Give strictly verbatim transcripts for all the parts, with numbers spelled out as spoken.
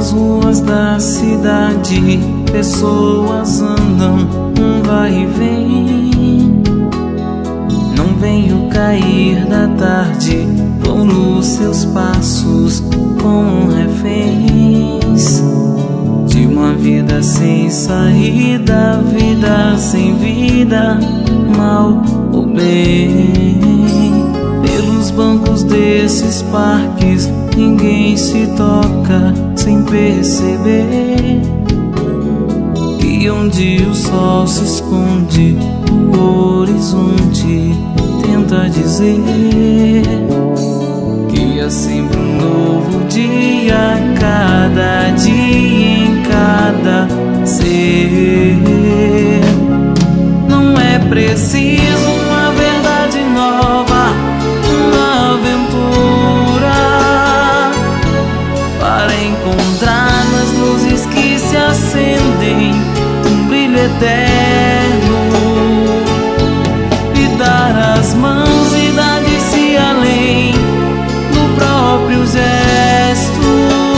Pelas ruas da cidade, pessoas andam, um vai e vem. Não vem o cair da tarde, vão nos seus passos como reféns de uma vida sem saída, vida sem vida, mal ou bem. Pelos bancos desses parques, ninguém se toca sem perceber que onde o sol se esconde, o horizonte tenta dizer que há sempre um novo dia, cada dia em cada ser. Não é preciso uma verdade nova, uma aventura para encontrar nas luzes que se acendem um brilho eterno e dar as mãos e dar-se além do próprio gesto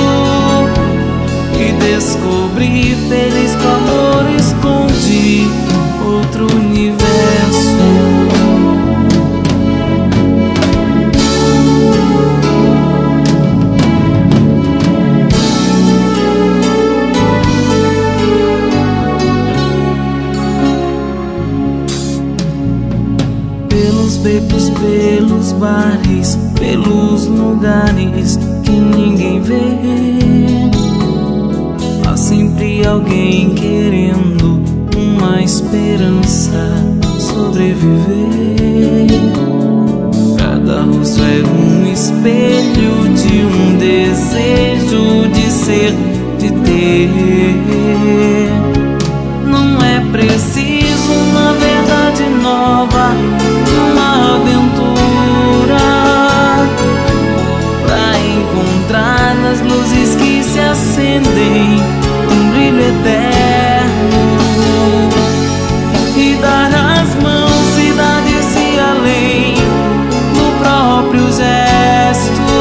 e descobrir feliz com amor esconde outro universo. Pelos becos, pelos bares, pelos lugares que ninguém vê, há sempre alguém querendo uma esperança sobreviver. Cada rosto é um espelho de um desejo de ser, de ter. Não é preciso uma verdade nova, uma aventura pra encontrar nas luzes que se acendem um brilho eterno e dar as mãos e dar-se além do próprio gesto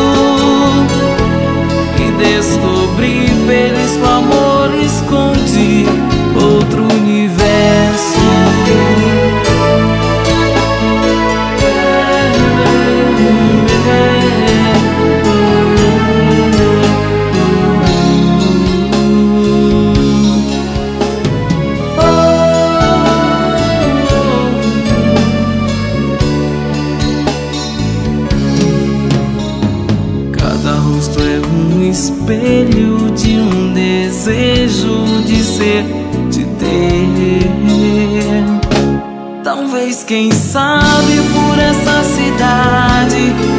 e descobrir feliz com amor esconde outro universo. Espelho de um desejo de ser, de ter. Talvez, quem sabe, por essa cidade